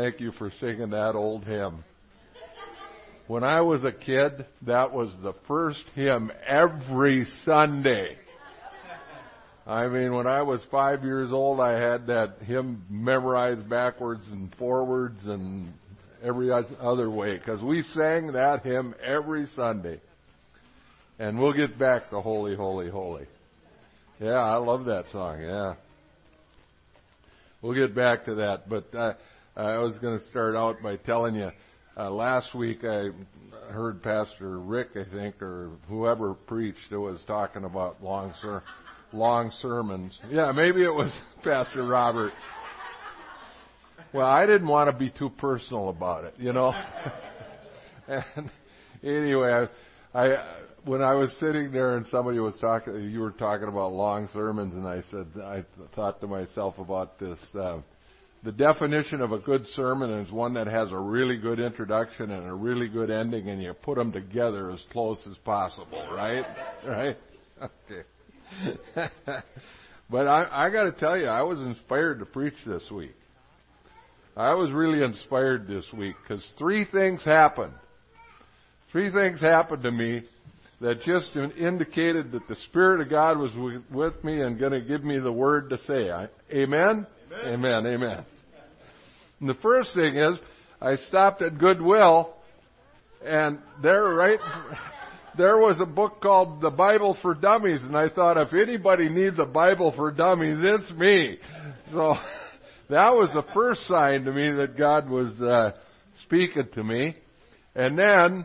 thank you for singing that old hymn. When I was a kid, that was the first hymn every Sunday. I mean, when I was 5 years old, I had that hymn memorized backwards and forwards and every other way, because we sang that hymn every Sunday. And we'll get back to Holy, Holy, Holy. Yeah, I love that song, yeah. We'll get back to that, but I was going to start out by telling you, last week I heard Pastor Rick, I think, or whoever preached, that was talking about long sermons. Yeah, maybe it was Pastor Robert. Well, I didn't want to be too personal about it, you know. And anyway, when I was sitting there and somebody was talking, you were talking about long sermons, and I thought to myself about this. The definition of a good sermon is one that has a really good introduction and a really good ending, and you put them together as close as possible, right? Right? Okay. But I got to tell you, I was inspired to preach this week. I was really inspired this week because three things happened. Three things happened to me that just indicated that the Spirit of God was with me and going to give me the word to say. Amen? Amen, amen. And the first thing is, I stopped at Goodwill, and there was a book called The Bible for Dummies, and I thought, if anybody needs a Bible for Dummies, it's me. So that was the first sign to me that God was speaking to me. And then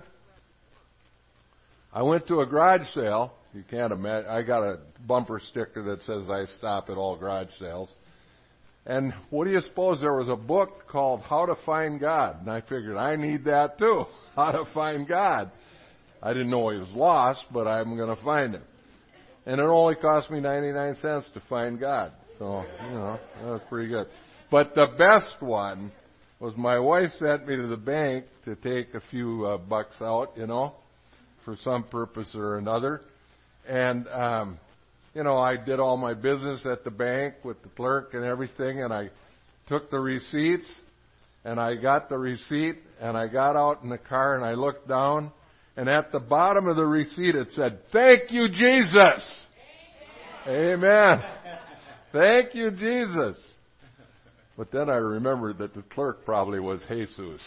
I went to a garage sale. You can't imagine. I got a bumper sticker that says I stop at all garage sales. And what do you suppose? There was a book called How to Find God. And I figured I need that too. How to Find God. I didn't know he was lost, but I'm going to find him. And it only cost me 99 cents to find God. So, you know, that was pretty good. But the best one was my wife sent me to the bank to take a few bucks out, you know, for some purpose or another. And, you know, I did all my business at the bank with the clerk and everything, and I took the receipts, and I got the receipt, and I got out in the car, and I looked down, and at the bottom of the receipt it said, "Thank you, Jesus." Amen. Thank you, Jesus. But then I remembered that the clerk probably was Jesus.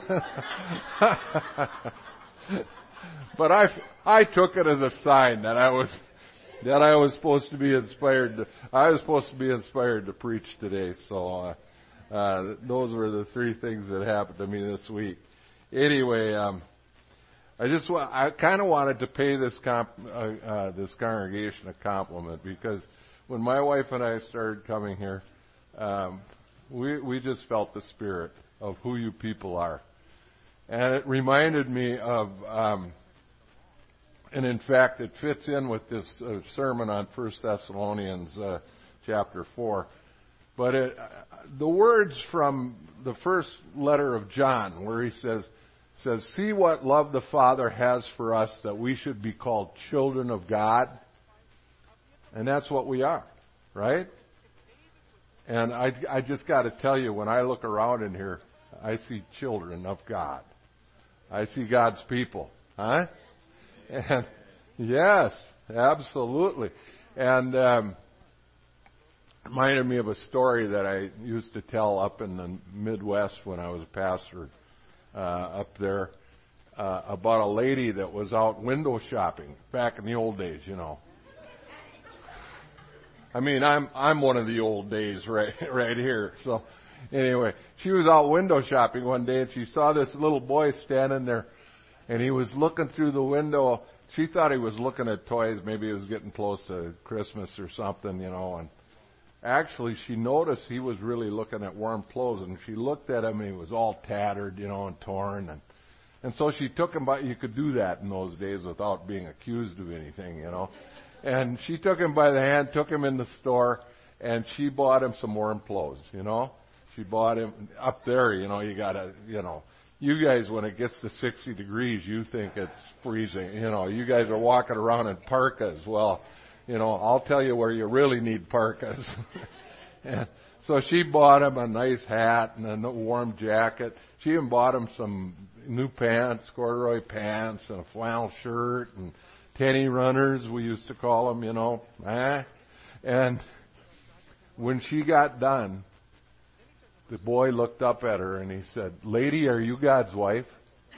But I took it as a sign that I was supposed to be inspired. I was supposed to be inspired to preach today. So those were the three things that happened to me this week. Anyway, I kind of wanted to pay this congregation a compliment, because when my wife and I started coming here, we just felt the spirit of who you people are. And it reminded me of, and in fact it fits in with this sermon on 1 Thessalonians chapter 4. But the words from the first letter of John, where he says, "See what love the Father has for us, that we should be called children of God." And that's what we are, right? And I just got to tell you, when I look around in here, I see children of God. I see God's people. Huh? And yes, absolutely. And it reminded me of a story that I used to tell up in the Midwest when I was a pastor up there, about a lady that was out window shopping back in the old days, you know. I mean, I'm one of the old days right here. So anyway, she was out window shopping one day, and she saw this little boy standing there, and he was looking through the window. She thought he was looking at toys. Maybe he was getting close to Christmas or something, you know. And actually, she noticed he was really looking at warm clothes, and she looked at him, and he was all tattered, you know, and torn. And so she took him by. You could do that in those days without being accused of anything, you know. And she took him by the hand, took him in the store, and she bought him some warm clothes, you know. She bought him up there, you know, you gotta, you know, you guys, when it gets to 60 degrees, you think it's freezing. You know, you guys are walking around in parkas. Well, you know, I'll tell you where you really need parkas. And So she bought him a nice hat and a warm jacket. She even bought him some new pants, corduroy pants, and a flannel shirt, and tenny runners, we used to call them, And when she got done, the boy looked up at her and he said, "Lady, are you God's wife?"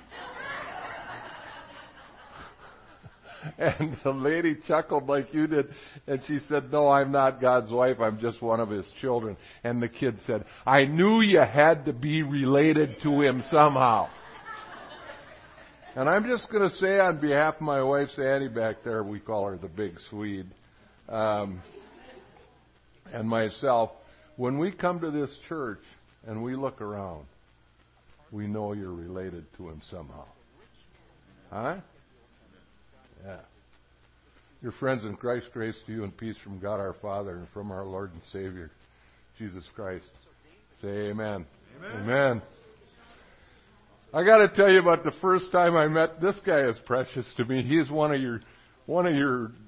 And the lady chuckled like you did, and she said, "No, I'm not God's wife. I'm just one of His children." And the kid said, "I knew you had to be related to Him somehow." And I'm just going to say on behalf of my wife, Sandy, back there, we call her the Big Swede, and myself, when we come to this church and we look around, we know you're related to Him somehow. Huh? Yeah. Your friends in Christ, grace to you and peace from God our Father and from our Lord and Savior, Jesus Christ. Say amen. Amen. Amen. I got to tell you about the first time I met this guy. Is precious to me. He's one of your, one of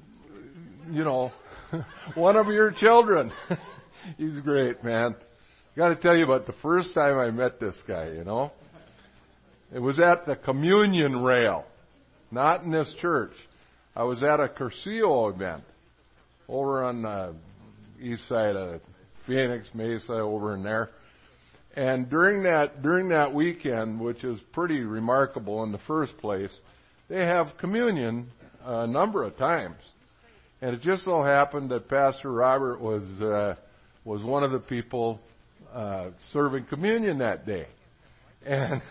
your children. He's great, man. I got to tell you about the first time I met this guy. It was at the communion rail. Not in this church. I was at a Cursillo event over on the east side of Phoenix, Mesa, over in there. And during that weekend, which is pretty remarkable in the first place, they have communion a number of times. And it just so happened that Pastor Robert was one of the people serving communion that day. And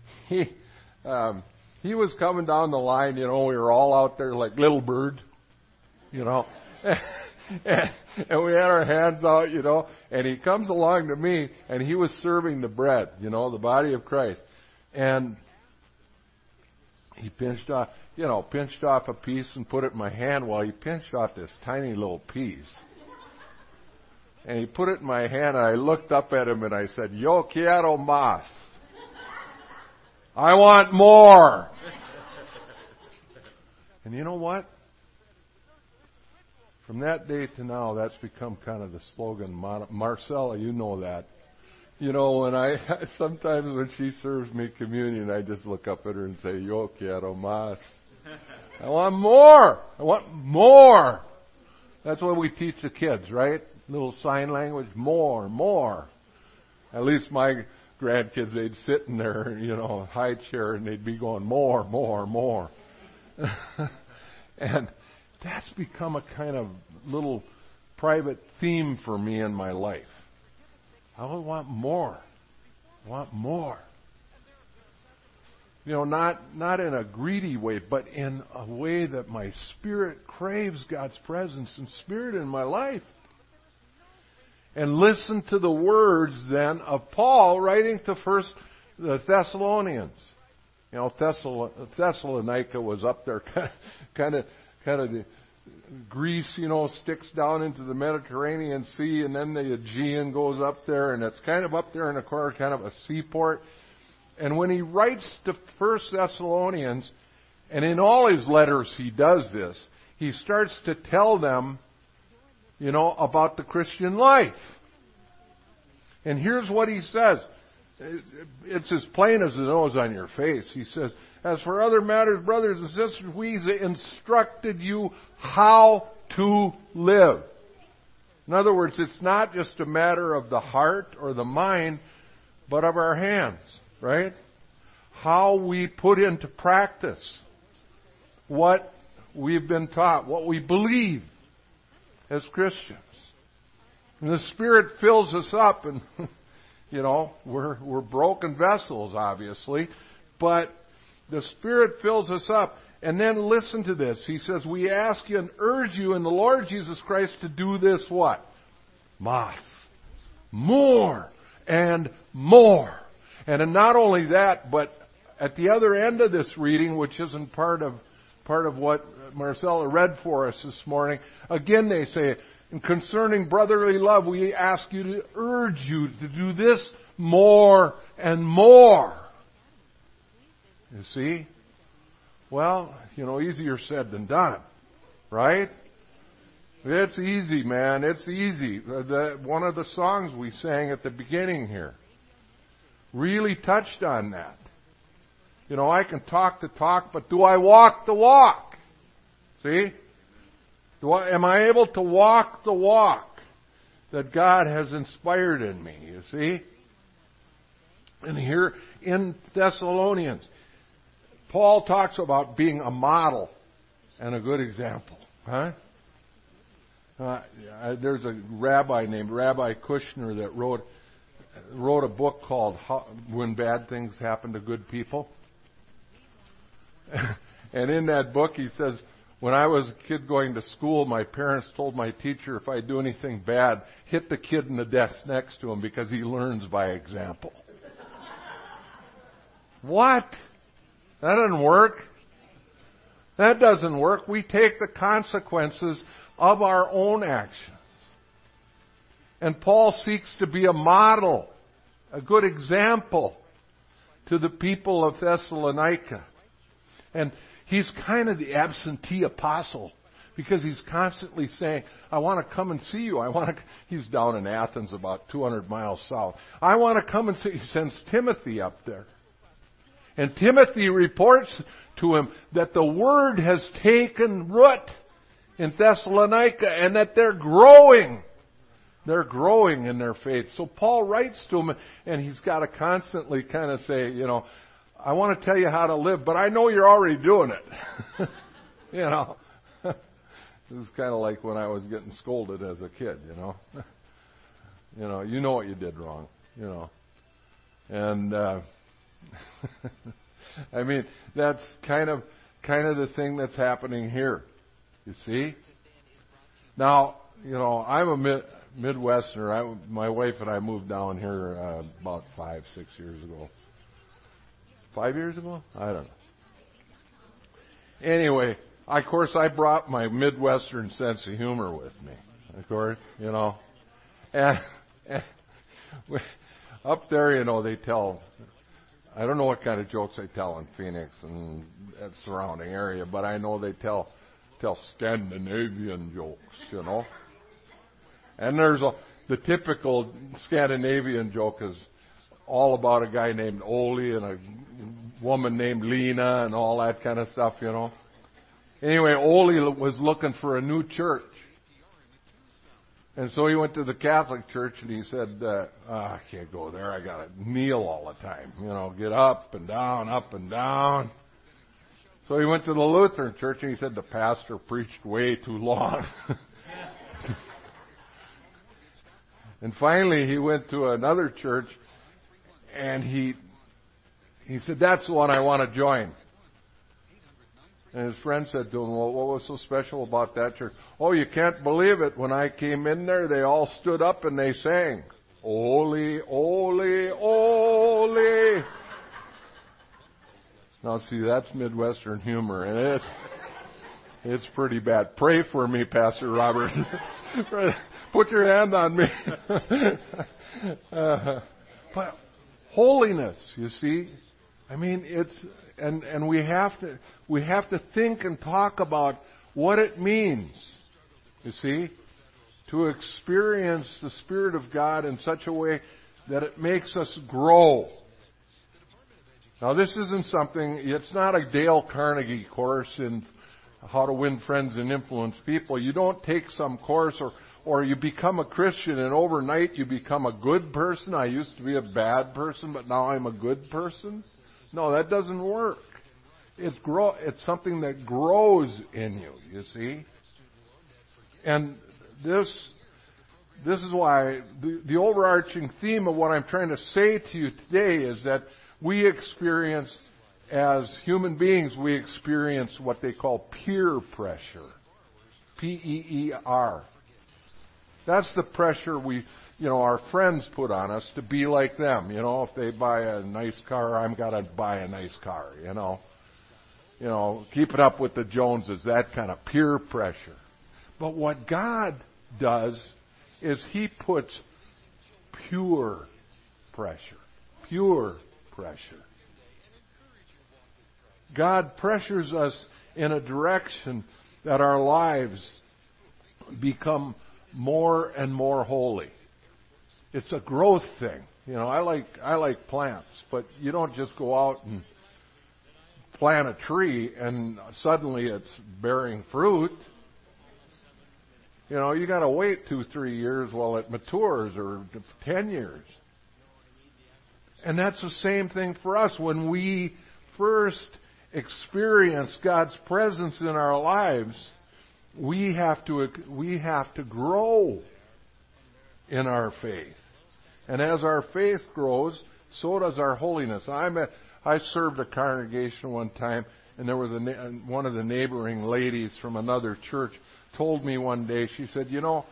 he was coming down the line, we were all out there like little bird, and we had our hands out, and he comes along to me, and he was serving the bread, the body of Christ. And he pinched off a piece and put it in my hand. Well, he pinched off this tiny little piece. And he put it in my hand, and I looked up at him and I said, "Yo quiero más. I want more." And you know what? From that day to now, that's become kind of the slogan. Marcella, you know that. Sometimes when she serves me communion, I just look up at her and say, "Yo quiero más." I want more. I want more. That's what we teach the kids, right? Little sign language. More, more. At least my grandkids, they'd sit in their, high chair, and they'd be going, "More, more, more." And that's become a kind of little private theme for me in my life. I want more. I want more. Not in a greedy way, but in a way that my spirit craves God's presence and Spirit in my life. And listen to the words then of Paul writing to the Thessalonians. Thessalonica was up there, kind of the Greece, sticks down into the Mediterranean Sea, and then the Aegean goes up there, and it's kind of up there in the corner, kind of a seaport. And when he writes to First Thessalonians, and in all his letters he does this, he starts to tell them, about the Christian life. And here's what he says. It's as plain as the nose on your face. He says, "As for other matters, brothers and sisters, we instructed you how to live." In other words, it's not just a matter of the heart or the mind, but of our hands, right? How we put into practice what we've been taught, what we believe as Christians. And the Spirit fills us up, and we're broken vessels, obviously, but the Spirit fills us up. And then listen to this. He says, "We ask you and urge you in the Lord Jesus Christ to do this," what? Más. More and more. And not only that, but at the other end of this reading, which isn't part of what Marcella read for us this morning, again they say, "And concerning brotherly love, we ask you to urge you to do this more and more." You see? Well, easier said than done, right? It's easy, man. It's easy. One of the songs we sang at the beginning here really touched on that. I can talk the talk, but do I walk the walk? See? Am I able to walk the walk that God has inspired in me? You see? And here in Thessalonians, Paul talks about being a model and a good example. Huh? There's a rabbi named Rabbi Kushner that wrote a book called When Bad Things Happen to Good People. And in that book he says, when I was a kid going to school, my parents told my teacher if I do anything bad, hit the kid in the desk next to him because he learns by example. What? That doesn't work. That doesn't work. We take the consequences of our own actions. And Paul seeks to be a model, a good example to the people of Thessalonica. And he's kind of the absentee apostle because he's constantly saying, I want to come and see you. He's down in Athens about 200 miles south. I want to come and see you. He sends Timothy up there. And Timothy reports to him that the word has taken root in Thessalonica and that they're growing. They're growing in their faith. So Paul writes to him and he's got to constantly kind of say, I want to tell you how to live, but I know you're already doing it. It was kind of like when I was getting scolded as a kid, you know what you did wrong, And, I mean, that's kind of the thing that's happening here. You see? Now, I'm a Midwesterner. My wife and I moved down here about 5-6 years ago. 5 years ago? I don't know. Anyway, of course, I brought my Midwestern sense of humor with me. Of course, And up there, they tell, I don't know what kind of jokes they tell in Phoenix and that surrounding area, but I know they tell Scandinavian jokes, And there's the typical Scandinavian joke is all about a guy named Ole and a woman named Lena and all that kind of stuff, Anyway, Ole was looking for a new church. And so he went to the Catholic church and he said, I can't go there. I got to kneel all the time, get up and down, up and down. So he went to the Lutheran church and he said the pastor preached way too long. And finally he went to another church and he said, that's the one I want to join. And his friend said to him, well, what was so special about that church? Oh, you can't believe it. When I came in there, they all stood up and they sang, Ole, Ole, Ole. Now, see, that's Midwestern humor, and it's pretty bad. Pray for me, Pastor Robert. Put your hand on me. But holiness, you see, I mean, and we have to think and talk about what it means, you see, to experience the Spirit of God in such a way that it makes us grow. Now, this isn't it's not a Dale Carnegie course in how to win friends and influence people. You don't take some course or you become a Christian and overnight you become a good person. I used to be a bad person, but now I'm a good person. No, that doesn't work. It's something that grows in you see. And this is why the overarching theme of what I'm trying to say to you today is that we experience, as human beings, we experience what they call peer pressure. P-E-E-R. That's the pressure our friends put on us to be like them. If they buy a nice car, I'm got to buy a nice car, keeping up with the Joneses, that kind of peer pressure. But what God does is He puts pure pressure. Pure pressure. God pressures us in a direction that our lives become more and more holy. It's a growth thing. I like plants, but you don't just go out and plant a tree and suddenly it's bearing fruit. You got to wait 2-3 years while it matures, or 10 years. And that's the same thing for us. When we first experience God's presence in our lives, we have to grow in our faith. And as our faith grows, so does our holiness. I served a congregation one time, and there was one of the neighboring ladies from another church told me one day, she said,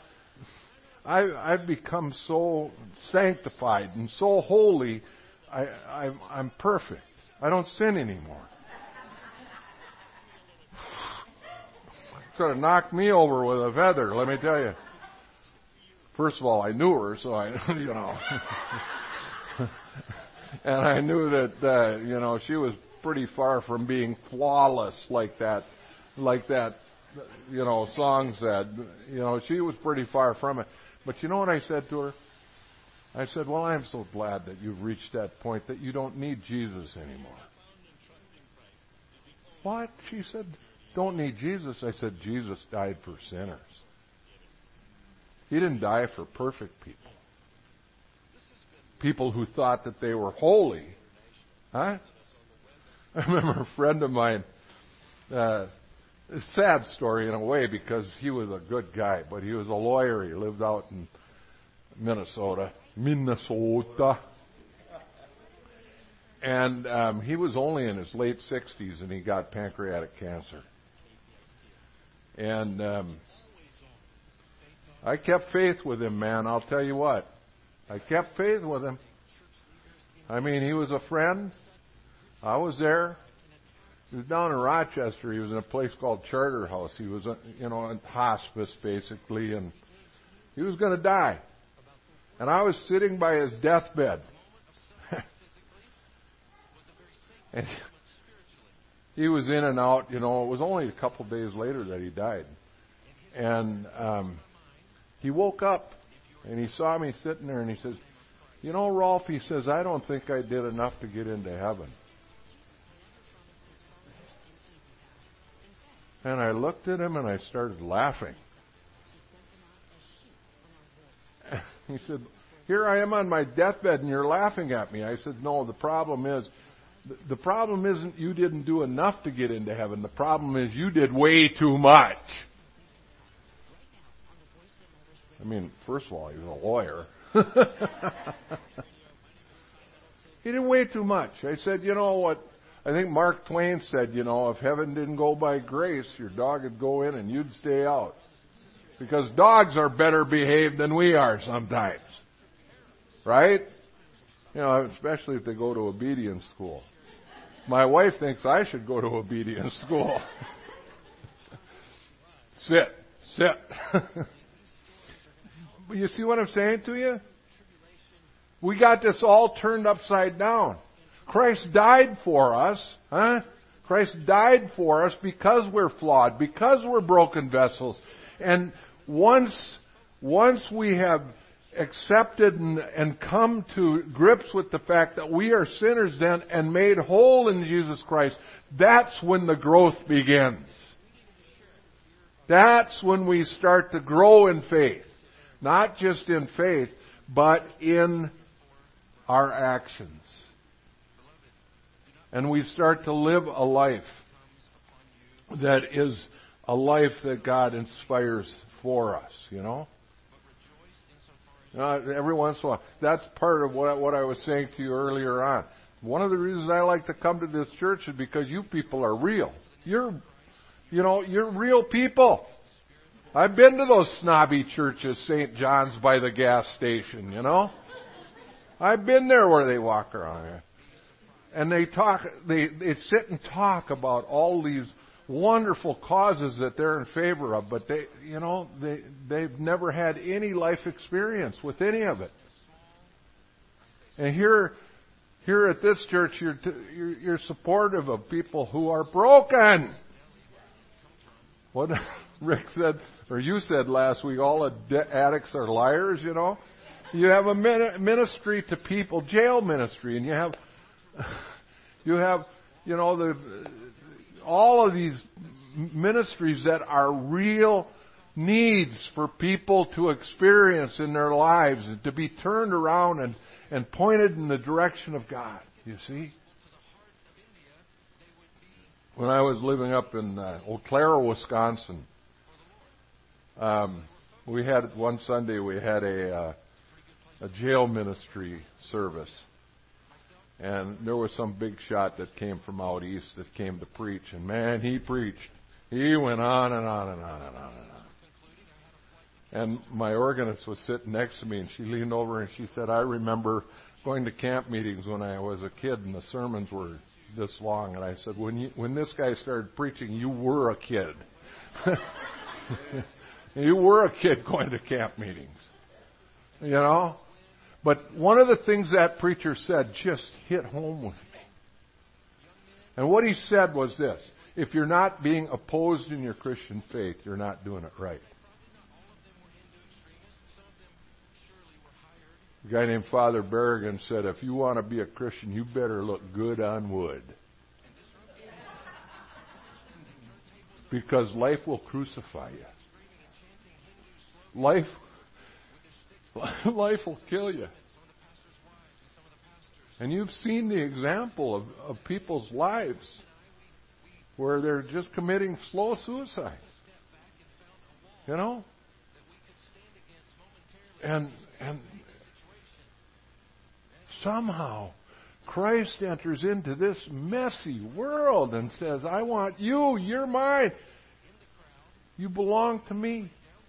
I've become so sanctified and so holy, I'm perfect. I don't sin anymore. Could have knocked me over with a feather, let me tell you. First of all, I knew her, so and I knew that, she was pretty far from being flawless like that song said. She was pretty far from it. But you know what I said to her? I said, well, I'm so glad that you've reached that point that you don't need Jesus anymore. What? She said, don't need Jesus. I said, Jesus died for sinners. He didn't die for perfect people. People who thought that they were holy. Huh? I remember a friend of mine, a sad story in a way because he was a good guy, but he was a lawyer. He lived out in Minnesota. And he was only in his late 60s and he got pancreatic cancer. And I kept faith with him, man. I'll tell you what. I kept faith with him. I mean, he was a friend. I was there. He was down in Rochester. He was in a place called Charter House. He was, in hospice, basically, and he was going to die. And I was sitting by his deathbed. And he was in and out, it was only a couple days later that he died. And he woke up and he saw me sitting there and he says, Rolf, he says, I don't think I did enough to get into heaven. And I looked at him and I started laughing. He said, here I am on my deathbed and you're laughing at me. I said, no, the problem isn't you didn't do enough to get into heaven. The problem is you did way too much. I mean, first of all, he was a lawyer. He did way too much. I said, you know what? I think Mark Twain said, if heaven didn't go by grace, your dog would go in and you'd stay out. Because dogs are better behaved than we are sometimes. Right? Especially if they go to obedience school. My wife thinks I should go to obedience school. Sit. You see what I'm saying to you? We got this all turned upside down. Christ died for us. Christ died for us because we're flawed, because we're broken vessels. And once we have accepted and come to grips with the fact that we are sinners then and made whole in Jesus Christ, that's when the growth begins. That's when we start to grow in faith. Not just in faith, but in our actions. And we start to live a life that is a life that God inspires for us, every once in a while. That's part of what I was saying to you earlier on. One of the reasons I like to come to this church is because you people are real. You're real people. I've been to those snobby churches, St. John's by the gas station, I've been there where they walk around here. And they sit and talk about all these wonderful causes that they're in favor of, but they've never had any life experience with any of it. And here at this church, you're supportive of people who are broken. Rick said, or you said last week, all addicts are liars, you know. You have a ministry to people, jail ministry, and you have, you know, all of these ministries that are real needs for people to experience in their lives and to be turned around and pointed in the direction of God, you see. When I was living up in Eau Claire, Wisconsin, we had one Sunday we had a jail ministry service, and there was some big shot that came from out east that came to preach, and man, he preached. He went on and on and on and on and on. And my organist was sitting next to me, and she leaned over and she said, I remember going to camp meetings when I was a kid, and the sermons were this long. And I said, when this guy started preaching, you were a kid. You were a kid going to camp meetings. You know? But one of the things that preacher said just hit home with me. And what he said was this: if you're not being opposed in your Christian faith, you're not doing it right. A guy named Father Berrigan said, if you want to be a Christian, you better look good on wood. Because life will crucify you. Life will kill you. And you've seen the example of people's lives where they're just committing slow suicide. You know? And somehow Christ enters into this messy world and says, I want you, you're mine. You belong to me.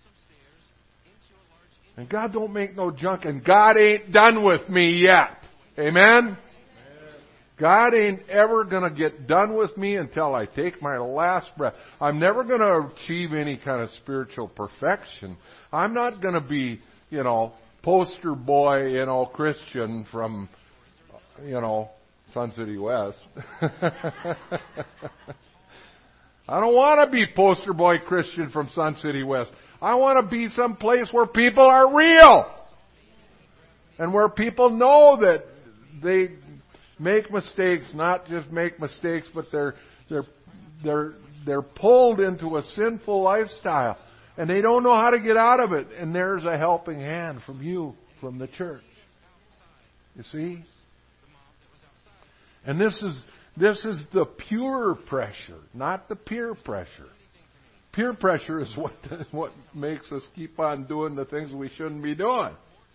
And God don't make no junk, and God ain't done with me yet. Amen? God ain't ever going to get done with me until I take my last breath. I'm never going to achieve any kind of spiritual perfection. I'm not going to be, you know, poster boy, you know, Christian from, you know, Sun City West. I don't want to be poster boy Christian from Sun City West. I want to be someplace where people are real. And where people know that they make mistakes, not just make mistakes, but they're pulled into a sinful lifestyle. And they don't know how to get out of it. And there's a helping hand from you, from the church. You see? And this is the pure pressure, not the peer pressure. Peer pressure is what makes us keep on doing the things we shouldn't be doing.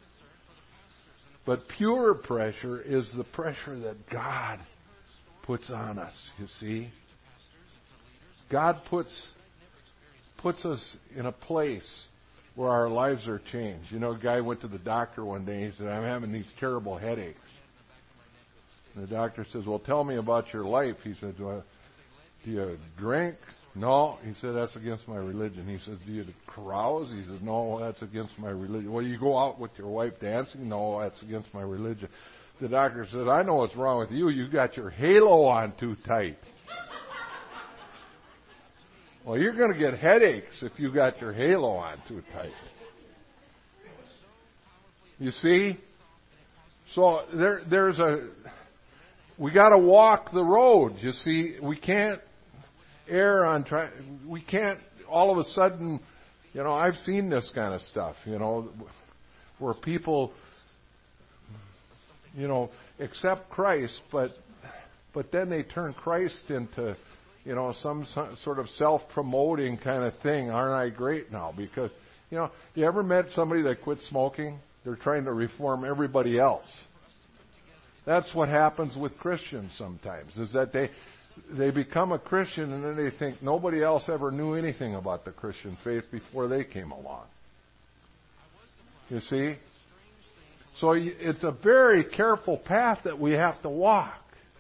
But pure pressure is the pressure that God puts on us, you see. God puts us in a place where our lives are changed. You know, a guy went to the doctor one day and he said, I'm having these terrible headaches. And the doctor says, well, tell me about your life. He said, do you drink? No. He said, that's against my religion. He says, do you carouse? He says, no, that's against my religion. Well, you go out with your wife dancing? No, that's against my religion. The doctor said, I know what's wrong with you. You got your halo on too tight. Well, you're going to get headaches if you got your halo on too tight. You see? So we got to walk the road. You see, we can't we can't all of a sudden, you know, I've seen this kind of stuff, you know, where people, you know, accept Christ, but then they turn Christ into, you know, some sort of self-promoting kind of thing. Aren't I great now? Because, you know, you ever met somebody that quit smoking? They're trying to reform everybody else. That's what happens with Christians sometimes, is that they become a Christian and then they think nobody else ever knew anything about the Christian faith before they came along. You see? So it's a very careful path that we have to walk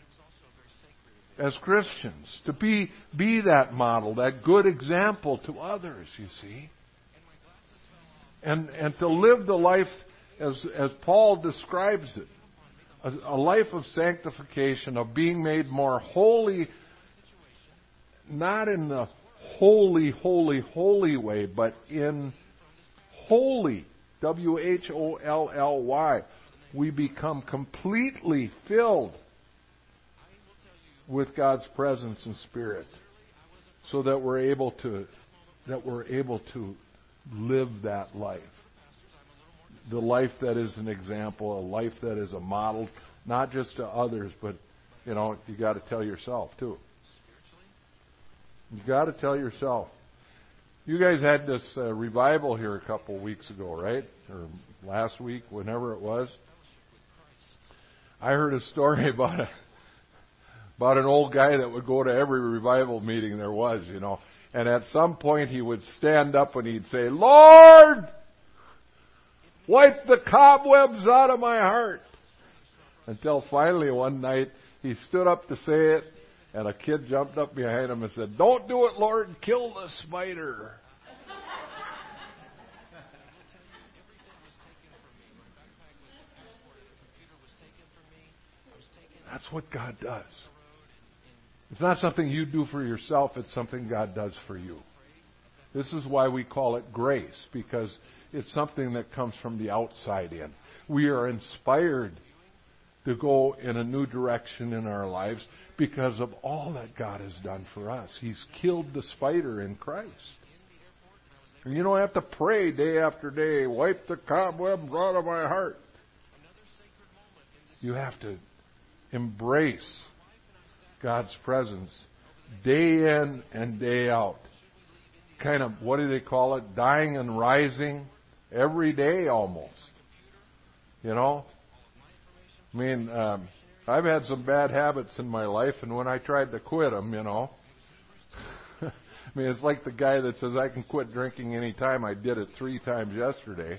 as Christians, to be that model, that good example to others, you see. And to live the life as Paul describes it. A life of sanctification, of being made more holy, not in the holy, holy, holy way, but in holy, W-H-O-L-L-Y, we become completely filled with God's presence and Spirit, so that we're able to live that life. The life that is an example, a life that is a model, not just to others, but, you got to tell yourself too. You got to tell yourself. You guys had this revival here a couple weeks ago, right? Or last week, whenever it was. I heard a story about an old guy that would go to every revival meeting there was, And at some point he would stand up and he'd say, "Lord, wipe the cobwebs out of my heart." Until finally one night he stood up to say it, and a kid jumped up behind him and said, "Don't do it, Lord, kill the spider." That's what God does. It's not something you do for yourself, it's something God does for you. This is why we call it grace, because it's something that comes from the outside in. We are inspired to go in a new direction in our lives because of all that God has done for us. He's killed the spider in Christ. And you don't have to pray day after day, "Wipe the cobwebs out of my heart." You have to embrace God's presence day in and day out. Kind of, what do they call it? Dying and rising every day almost. I've had some bad habits in my life, and when I tried to quit them, it's like the guy that says, "I can quit drinking any time." I did it 3 times yesterday.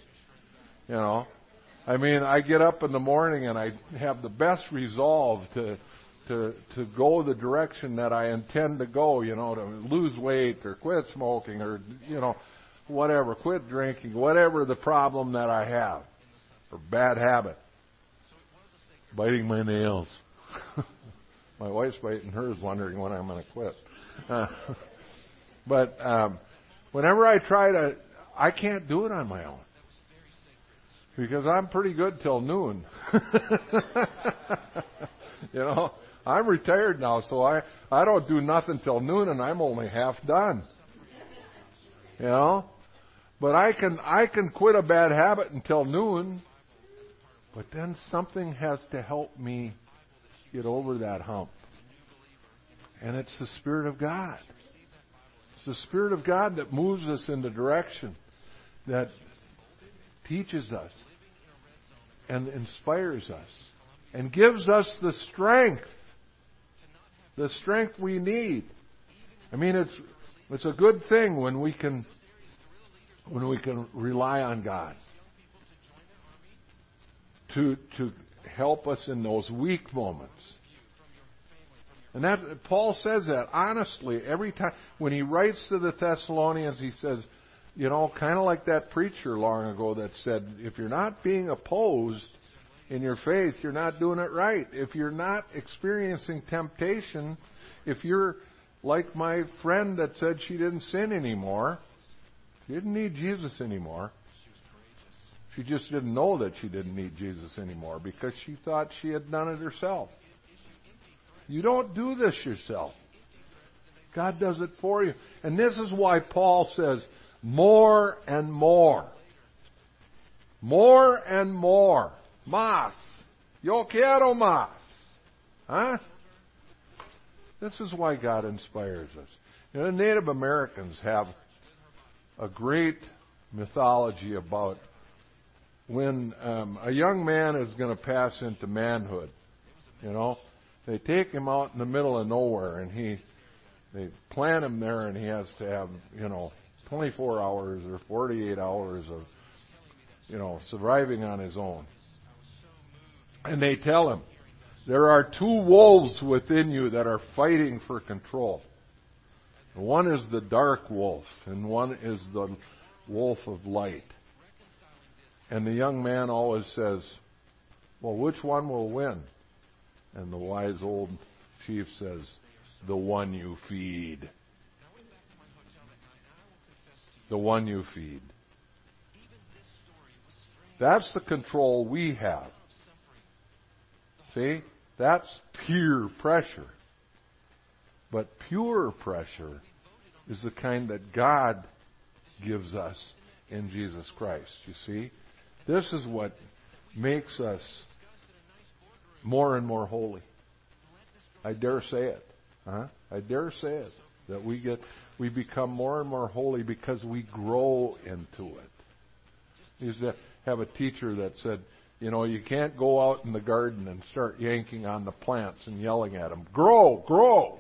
I get up in the morning and I have the best resolve to go the direction that I intend to go, to lose weight or quit smoking or, whatever, quit drinking, whatever the problem that I have or bad habit. Biting my nails. My wife's biting hers, wondering when I'm going to quit. But whenever I try I can't do it on my own. Because I'm pretty good till noon. I'm retired now, so I don't do nothing till noon, and I'm only half done. But I can quit a bad habit until noon, but then something has to help me get over that hump. And it's the Spirit of God. It's the Spirit of God that moves us in the direction, that teaches us and inspires us and gives us the strength we need. It's a good thing when we can rely on God to help us in those weak moments. And that Paul says that honestly every time when he writes to the Thessalonians. He says, kind of like that preacher long ago that said, if you're not being opposed in your faith, you're not doing it right. If you're not experiencing temptation, if you're like my friend that said she didn't sin anymore, she didn't need Jesus anymore. She just didn't know that she didn't need Jesus anymore because she thought she had done it herself. You don't do this yourself. God does it for you. And this is why Paul says, more and more. More and more. Más. Yo quiero más. Huh? This is why God inspires us. The Native Americans have a great mythology about when a young man is going to pass into manhood. They take him out in the middle of nowhere, and they plant him there, and he has to have 24 hours or 48 hours of surviving on his own. And they tell him, there are 2 wolves within you that are fighting for control. One is the dark wolf, and one is the wolf of light. And the young man always says, well, which one will win? And the wise old chief says, the one you feed. the one you feed. That's the control we have. See? That's peer pressure. But pure pressure is the kind that God gives us in Jesus Christ. You see? This is what makes us more and more holy. I dare say it. I dare say it. That we become more and more holy because we grow into it. I used to have a teacher that said, you can't go out in the garden and start yanking on the plants and yelling at them. Grow, grow!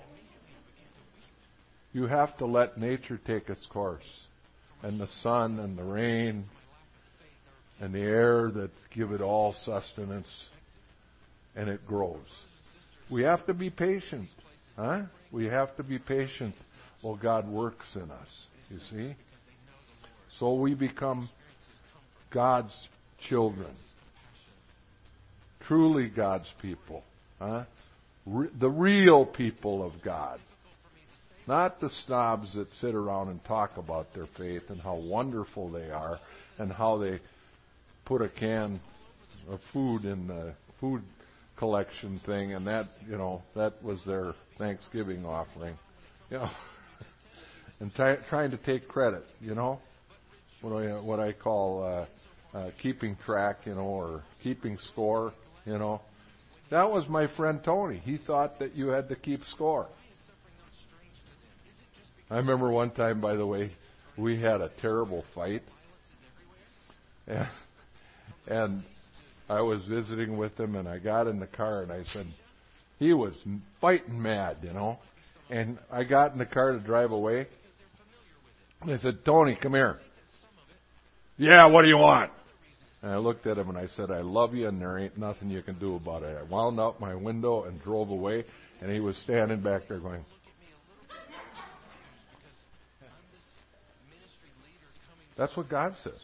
You have to let nature take its course. And the sun and the rain and the air that give it all sustenance. And it grows. We have to be patient. We have to be patient while God works in us. You see? So we become God's children. Truly God's people. The real people of God. Not the snobs that sit around and talk about their faith and how wonderful they are and how they put a can of food in the food collection thing and that was their Thanksgiving offering. And trying to take credit, what I call keeping track, or keeping score, That was my friend Tony. He thought that you had to keep score. I remember one time, by the way, we had a terrible fight. And I was visiting with him, and I got in the car, and I said, he was fighting mad, And I got in the car to drive away. And I said, Tony, come here. Yeah, what do you want? And I looked at him and I said, I love you and there ain't nothing you can do about it. I wound out my window and drove away, and he was standing back there going, that's what God says.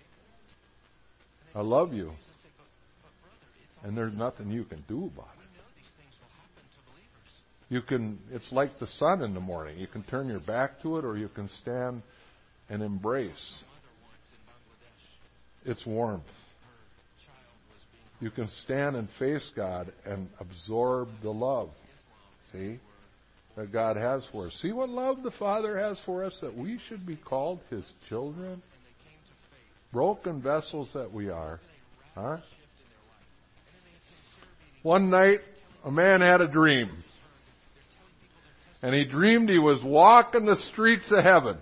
I love you. And there's nothing you can do about it. It's like the sun in the morning. You can turn your back to it or you can stand and embrace its warmth. You can stand and face God and absorb the love, see, that God has for us. See what love the Father has for us, that we should be called His children? Broken vessels that we are. One night, a man had a dream. And he dreamed he was walking the streets of heaven.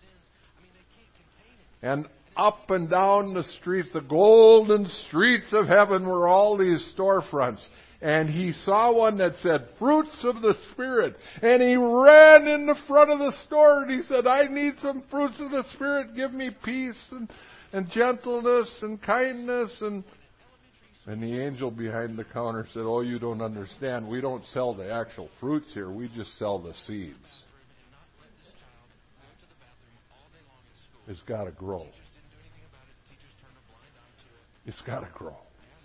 And up and down the streets, the golden streets of heaven, were all these storefronts. And he saw one that said, fruits of the Spirit. And he ran in the front of the store and he said, I need some fruits of the Spirit. Give me peace and gentleness and kindness. And the angel behind the counter said, oh, you don't understand. We don't sell the actual fruits here. We just sell the seeds. It's got to grow. It's got to grow.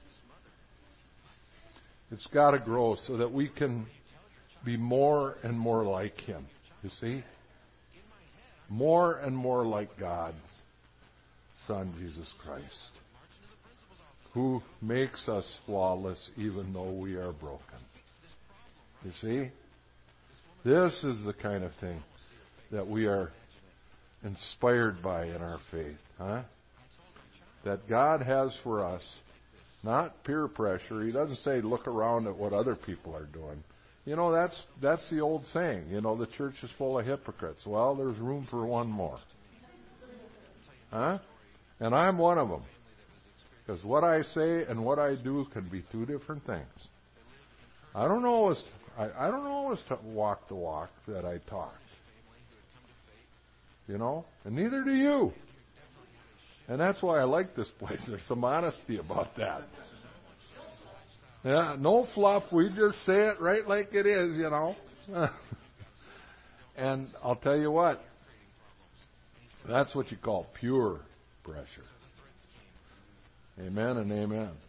It's got to grow so that we can be more and more like Him. You see? More and more like God's Son, Jesus Christ, who makes us flawless even though we are broken. You see? This is the kind of thing that we are inspired by in our faith. That God has for us, not peer pressure. He doesn't say look around at what other people are doing. That's the old saying. The church is full of hypocrites. Well, there's room for one more. And I'm one of them. Because what I say and what I do can be two different things. I don't always walk the walk that I talk. And neither do you. And that's why I like this place. There's some honesty about that. Yeah, no fluff. We just say it right like it is, And I'll tell you what. That's what you call pure pressure. Amen and amen.